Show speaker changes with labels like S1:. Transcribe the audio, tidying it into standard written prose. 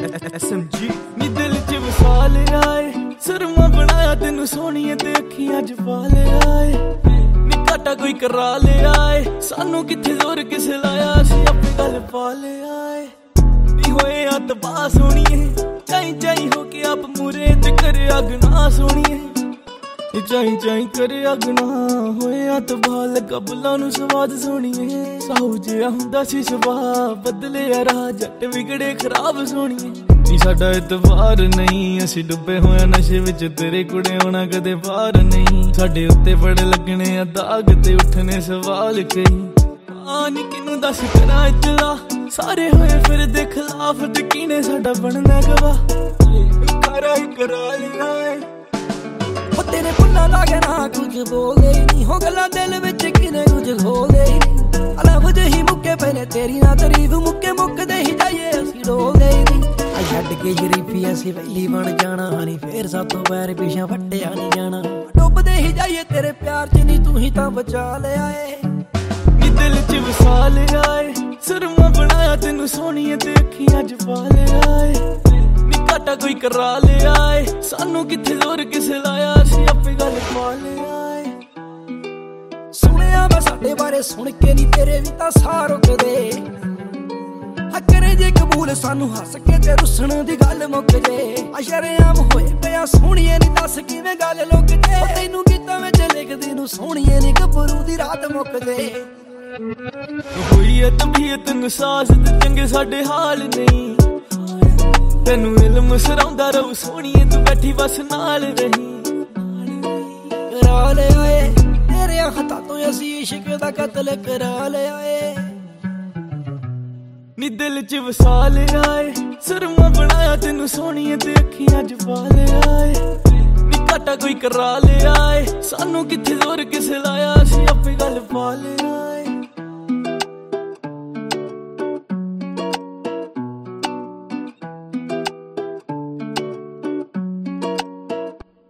S1: SMG ਨੀ दिल च वसा लिया सुरमा बनाया तेनू सोहणिए ते अखियां च पा लिया नी घाटा कोई करा लिया सानू किथे जोर किस लाया असीं आपे गल पा लिया नी होए तबाह सोहणिए चाई चाई हो के आप मूरे ते करे अगना सोहणिए चाई चाई करे अगना होया तबाह लगा बुल्लां नू स्वाद सोहणिए साहू जिहा हुंदा सी सुभाऽ बदलिया राह जट विगड़े खराब सोहणिए नी साडा इतबार नहीं असीं डुबे होए नशे विच तेरे कुड़े होना कदे पार नहीं साडे उत्ते बड़े लगने आ दाग ते उठने सवाल कई नी किनू दस करा इतला सारे होए फिर दे खिलाफ ते किने साडा बनना गवाह करा ही करा लिया
S2: तेरे फुल्लां लागे ना कुछ बोले नहीं हो गल्लां दिल विच किने कुछ खोले नहीं अलग ही मुक्के पहले तेरी ना तारीफ मुक्के मुक्कदे ही जाइए असीं डोलदे नहीं छड्ड के शरीफी असीं वैली बन जाना नहीं फिर सातों पैर पिछा फट्टिया नहीं जाना डुबदे ही जाइए तेरे प्यार च नहीं तू ही तां बचा लिया
S1: नी दिल च वसा लिया सुरमा बनाया तेनू सोहणिए ते अखियां च पा लिया घाटा कोई करा लिया सानू किथे जोर किस लाया असीं आपे गल पा लिया
S2: सुनिया मैं साडे बारे सुन के नी तेरे भी तां साह रुकदे करे जे कबूल सानू हस के ते रुसण दी गल मुक जे शरेआम होए पिया सोहणिए नी दस किवें गल लुक जे तैनू गीतां विच लिखदी नू सोहणिए नी गभरू दी रात मुक जे
S1: होई तबीयत नू सास ते चंगे साडे हाल नहीं तेनू इल्म सराउंदा रहू सोहणिए तू बैठी बस नाल रही
S2: करा लिया तेरे हत्थां तो असीं इश्क दा कतल करा लिया
S1: नी दिल च वसा लिया सुरमा बनाया तेनू सोहणिए ते अखियां च पा लिया नी घाटा कोई करा लिया सानू किथे जोर किस लाया असीं आपे गल पा लिया